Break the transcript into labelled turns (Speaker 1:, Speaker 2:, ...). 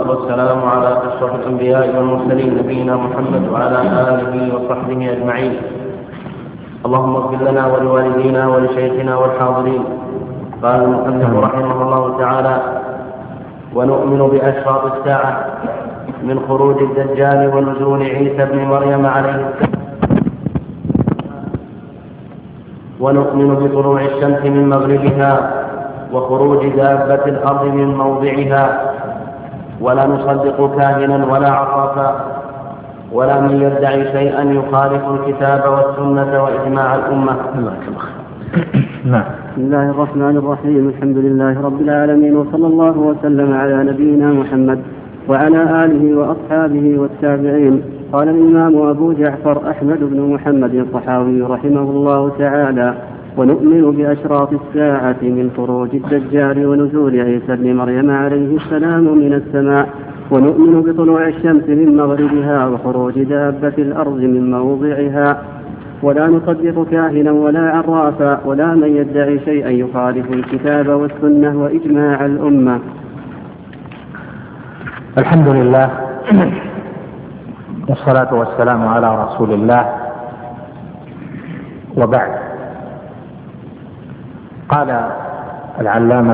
Speaker 1: والصلاة والسلام على أشرف الأنبياء والمرسلين نبينا محمد وعلى آله وصحبه أجمعين. اللهم اغفر لنا ولوالدينا ولشيخنا والحاضرين. قال المؤلف رحمه الله تعالى: ونؤمن بأشراط الساعة من خروج الدجال ونزول عيسى بن مريم عليه السلام، ونؤمن بطلوع الشمس من مغربها وخروج دابة الأرض من موضعها، ولا نصدق كاهنا ولا عرافا ولا من يدعي شيئا يخالف الكتاب والسنة وإجماع الأمة.
Speaker 2: بسم الله الرحمن الرحيم. الحمد لله رب العالمين، وصلى الله وسلم على نبينا محمد وعلى آله وأصحابه والتابعين. قال الإمام أبو جعفر أحمد بن محمد الطحاوي رحمه الله تعالى: ونؤمن بأشراط الساعة من خروج الدجال ونزول عيسى بن مريم عليه السلام من السماء، ونؤمن بطلوع الشمس من مغربها وخروج دابة الأرض من موضعها، ولا نصدق كاهنا ولا عرافا ولا من يدعي شيئا يخالف الكتاب والسنة وإجماع الأمة.
Speaker 3: الحمد لله والصلاة والسلام على رسول الله، وبعد. قال العلامة